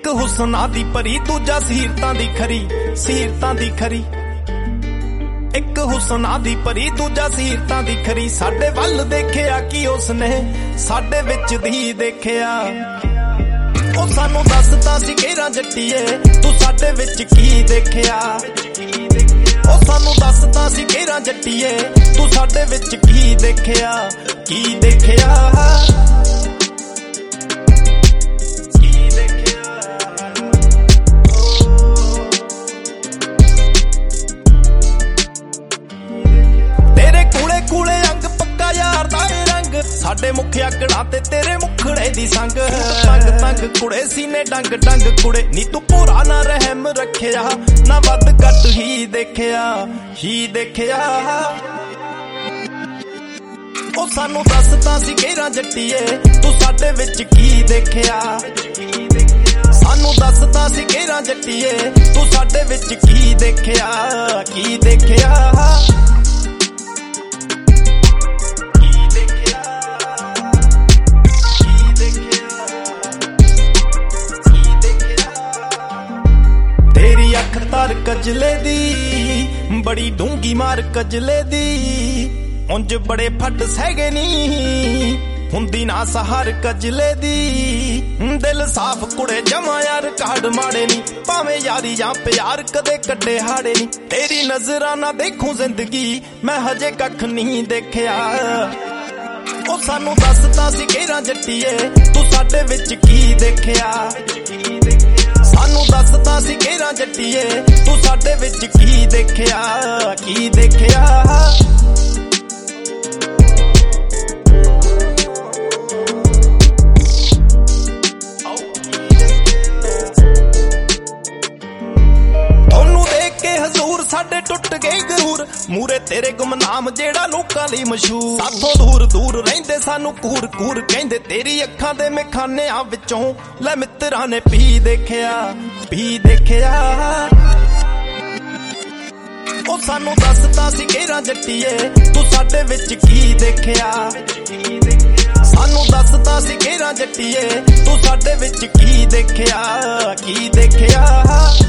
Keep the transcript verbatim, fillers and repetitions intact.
ਹੁਸਨਾ ਦੀ ਭਰੀ ਦੂਜਾ ਸੀਰਤਾਂ ਦੀ ਖਰੀ ਸੀਰਤਾਂ ਦੀ ਖਰੀ ਇੱਕ ਹੁਸਨਾ ਦੀ ਭਰੀ ਦੂਜਾ ਸੀਰਤਾਂ ਦੀ ਖਰੀ ਸਾਡੇ ਵੱਲ ਦੇਖਿਆ ਕਿ ਉਸਨੇ ਸਾਡੇ ਵਿੱਚ ਦੀ ਦੇਖਿਆ ਉਹ ਸਾਨੂੰ ਦੱਸਦਾ ਸੀ ਘੇਰਾ ਜੱਟੀਏ ਤੂੰ ਸਾਡੇ ਵਿੱਚ ਕੀ ਦੇਖਿਆ ਉਹ ਸਾਨੂੰ ਦੱਸਦਾ ਸੀ ਘੇਰਾ ਜੱਟੀਏ ਤੂੰ ਸਾਡੇ ਵਿੱਚ ਕੀ ਦੇਖਿਆ ਕੀ ਦੇਖਿਆ ਸਾਡੇ ਮੁਖਿਆ ਕੜਾ ਤੇ ਤੇਰੇ ਮੁਖੜੇ ਦੀ ਸੰਗ ਤੰਗ ਤੰਗ ਕੁੜੇ ਸੀਨੇ ਡੰਗ ਡੰਗ ਕੁੜੇ ਨੀ ਤੂੰ ਪੂਰਾ ਨਾ ਰਹਿਮ ਰੱਖਿਆ ਨਾ ਵੱਧ ਘੱਟ ਹੀ ਦੇਖਿਆ ਹੀ ਦੇਖਿਆ ਉਹ ਸਾਨੂੰ ਦੱਸਦਾ ਸੀ ਘੇਰਾ ਜੱਟੀਏ ਤੂੰ ਸਾਡੇ ਵਿੱਚ ਕੀ ਦੇਖਿਆ ਸਾਨੂੰ ਦੱਸਦਾ ਸੀ ਘੇਰਾ ਜੱਟੀਏ ਤੂੰ ਸਾਡੇ ਵਿੱਚ ਕੀ ਦੇਖਿਆ ਕੀ ਦੇਖਿਆ ਤਾਰ ਕਜਲੇ ਦੀ ਬੜੀ ਡੂੰਗੀ ਮਾਰ ਕਜਲੇ ਦੀ ਉਂਝ ਬੜੇ ਫੱਟ ਸਹਿਗੇ ਨੀ ਹੁੰਦੀ ਨਾ ਸਹਾਰ ਕਜਲੇ ਦੀ ਦਿਲ ਸਾਫ਼ ਕੁੜੇ ਜਮਾ ਯਾਰ ਕਾਢ ਮਾੜੇ ਨੀ ਭਾਵੇਂ ਯਾਰੀ ਜਾਂ ਪਿਆਰ ਕਦੇ ਕੱਢੇ ਹਾੜੇ ਨੀ ਤੇਰੀ ਨਜ਼ਰਾਂ ਨਾ ਦੇਖੂ ਜ਼ਿੰਦਗੀ ਮੈਂ ਹਜੇ ਕੱਖ ਨਹੀਂ ਦੇਖਿਆ ਉਹ ਸਾਨੂੰ ਦੱਸਦਾ ਸੀ ਘੇਰਾ ਜੱਟੀਏ ਤੂੰ ਸਾਡੇ ਵਿੱਚ ਕੀ ਦੇਖਿਆ ਸਾਨੂੰ ਦੱਸਦਾ ਸੀ ਘੇਰਾ ਜੱਟੀਏ ਤੂੰ ਸਾਡੇ ਵਿੱਚ ਕੀ ਦੇਖਿਆ ਕੀ ਦੇਖਿਆ ਉਹਨੂੰ ਦੇਖ ਕੇ ਹਜ਼ੂਰ ਸਾਡੇ ਟੁੱਟ ਗਏ ਗਰੂਰ ਮੂਰੇ ਤੇਰੇ ਗੁਮਨਾਮ ਜਿਹੜਾ ਲੋਕਾਂ ਲਈ ਮਸ਼ਹੂਰ ਸਾਥੋਂ ਦੂਰ ਦੂਰ ਰਹਿੰਦੇ ਸਾਨੂੰ ਕੂਰ ਕੂਰ ਕਹਿੰਦੇ ਤੇਰੀ ਅੱਖਾਂ ਦੇ ਮੇਖਾਨਿਆਂ ਵਿੱਚੋਂ ਲੈ ਮਿੱਤਰਾਂ ਨੇ ਪੀ ਦੇਖਿਆ ਪੀ ਦੇਖਿਆ ਉਹ ਸਾਨੂੰ ਦੱਸਦਾ ਸੀ ਘੇਰਾ ਜੱਟੀਏ ਤੂੰ ਸਾਡੇ ਵਿੱਚ ਕੀ ਦੇਖਿਆ ਸਾਨੂੰ ਦੱਸਦਾ ਸੀ ਘੇਰਾ ਜੱਟੀਏ ਤੂੰ ਸਾਡੇ ਵਿੱਚ ਕੀ ਦੇਖਿਆ ਕੀ ਦੇਖਿਆ